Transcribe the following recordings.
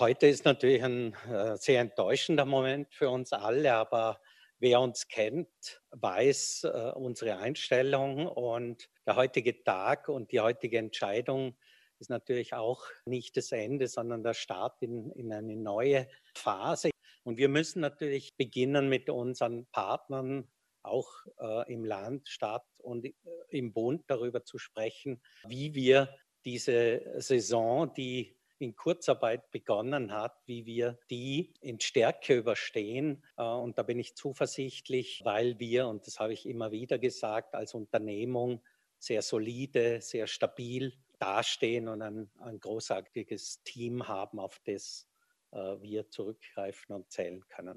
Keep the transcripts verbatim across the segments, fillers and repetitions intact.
Heute ist natürlich ein äh, sehr enttäuschender Moment für uns alle, aber wer uns kennt, weiß äh, unsere Einstellung, und der heutige Tag und die heutige Entscheidung ist natürlich auch nicht das Ende, sondern der Start in in eine neue Phase. Und wir müssen natürlich beginnen, mit unseren Partnern auch äh, im Land, Stadt und äh, im Bund darüber zu sprechen, wie wir diese Saison, die in Kurzarbeit begonnen hat, wie wir die in Stärke überstehen. Äh, Und da bin ich zuversichtlich, weil wir, und das habe ich immer wieder gesagt, als Unternehmung sehr solide, sehr stabil dastehen und ein, ein großartiges Team haben, auf das äh, wir zurückgreifen und zählen können.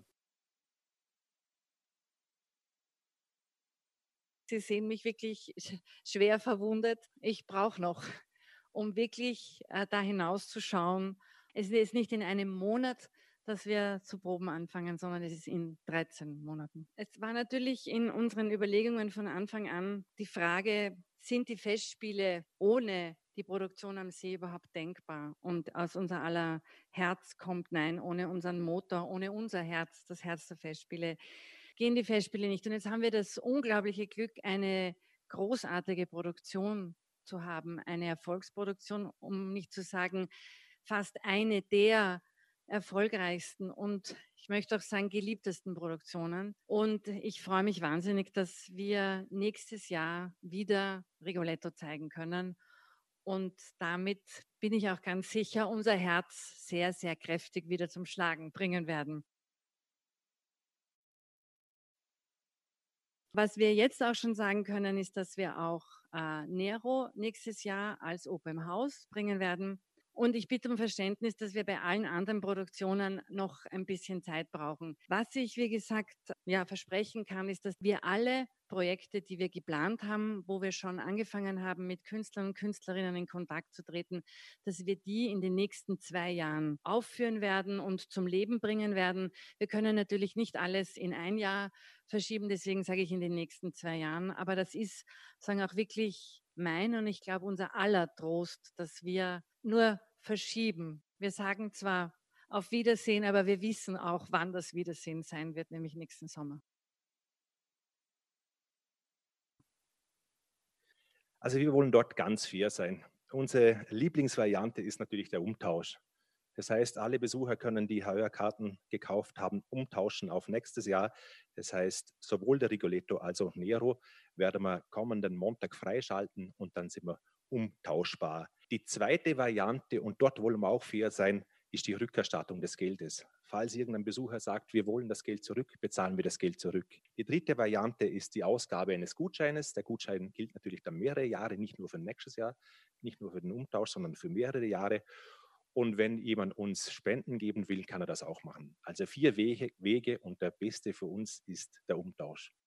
Sie sehen mich wirklich sch schwer verwundet. Ich brauche noch, um wirklich, äh, da hinauszuschauen. Es ist nicht in einem Monat, dass wir zu proben anfangen, sondern es ist in dreizehn Monaten. Es war natürlich in unseren Überlegungen von Anfang an die Frage: Sind die Festspiele ohne die Produktion am See überhaupt denkbar? Und aus unser aller Herz kommt: Nein, ohne unseren Motor, ohne unser Herz, das Herz der Festspiele, gehen die Festspiele nicht. Und jetzt haben wir das unglaubliche Glück, eine großartige Produktion zu haben, eine Erfolgsproduktion, um nicht zu sagen, fast eine der erfolgreichsten und ich möchte auch sagen geliebtesten Produktionen. Und ich freue mich wahnsinnig, dass wir nächstes Jahr wieder Rigoletto zeigen können. Und damit bin ich auch ganz sicher, unser Herz sehr, sehr kräftig wieder zum Schlagen bringen werden. Was wir jetzt auch schon sagen können, ist, dass wir auch äh, Nero nächstes Jahr als Oper im Haus bringen werden. Und ich bitte um Verständnis, dass wir bei allen anderen Produktionen noch ein bisschen Zeit brauchen. Was ich, wie gesagt, ja, versprechen kann, ist, dass wir alle Projekte, die wir geplant haben, wo wir schon angefangen haben, mit Künstlern und Künstlerinnen in Kontakt zu treten, dass wir die in den nächsten zwei Jahren aufführen werden und zum Leben bringen werden. Wir können natürlich nicht alles in ein Jahr verschieben. Deswegen sage ich in den nächsten zwei Jahren. Aber das ist, sagen auch wirklich mein und ich glaube unser aller Trost, dass wir nur verschieben. Wir sagen zwar auf Wiedersehen, aber wir wissen auch, wann das Wiedersehen sein wird, nämlich nächsten Sommer. Also wir wollen dort ganz fair sein. Unsere Lieblingsvariante ist natürlich der Umtausch. Das heißt, alle Besucher können, die heuer Karten gekauft haben, umtauschen auf nächstes Jahr. Das heißt, sowohl der Rigoletto als auch Nero werden wir kommenden Montag freischalten und dann sind wir umtauschbar. Die zweite Variante, und dort wollen wir auch fair sein, ist die Rückerstattung des Geldes. Falls irgendein Besucher sagt, wir wollen das Geld zurück, bezahlen wir das Geld zurück. Die dritte Variante ist die Ausgabe eines Gutscheines. Der Gutschein gilt natürlich dann mehrere Jahre, nicht nur für nächstes Jahr, nicht nur für den Umtausch, sondern für mehrere Jahre. Und wenn jemand uns Spenden geben will, kann er das auch machen. Also vier Wege, Wege und der beste für uns ist der Umtausch.